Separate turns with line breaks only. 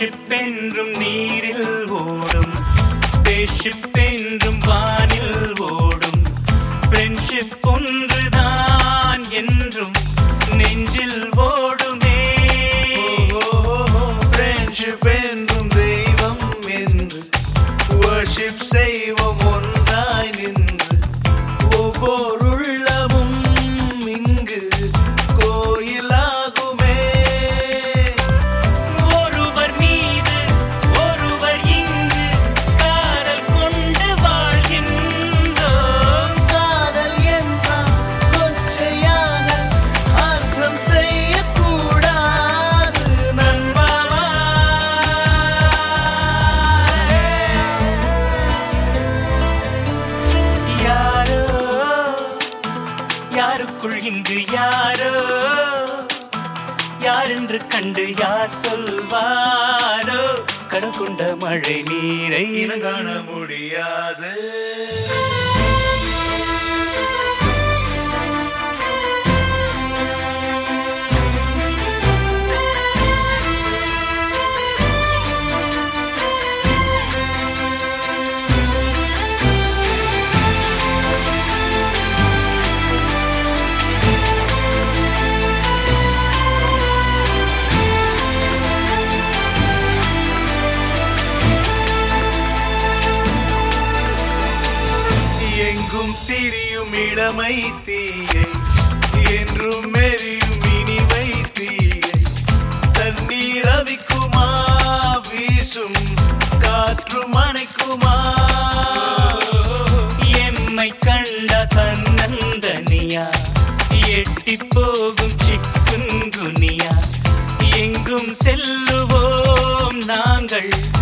Friendship என்றும் நீரில் ஓடும், ஸ்பேஸ்ஷிப் என்றும் வானில் ஓடும். ஃப்ரெண்ட்ஷிப் ஒன்றுதான் என்றும் நெஞ்சில் ஓடுமே.
ஃப்ரெண்ட்ஷிப் என்றும் தெய்வம் என்று வர்ஷிப் செய்வோம் ஒன்றாய் நின்று. ஒவ்வொரு உள்ளமும் இங்கு கோயிலாகுமே.
ஒருவர் மீது ஒருவர் இங்கு காதல் கொண்டு வாழ்கின்றோம்.
காதல் என்றால் கொச்சையாக அர்த்தம் செய்யக்கூடாது நண்பா.
யாரோ யாருக்குள் இங்கு யாரோ, யாரென்று கண்டு யார் சொல்வாரோ. கடல் கொண்ட மழை நீரை
இனம் காண முடியாது. எங்கும் திரியும் இளமை தீயை என்றும் எரியும் இனிமை தீயை. தண்ணீர் அவிக்குமா வீசும் காற்றும் அணைக்குமா.
எம்மை கண்ட தன்னந்தனியா எட்டி போகும் சிக்குங்குனியா. எங்கும் செல்லுவோம் நாங்கள்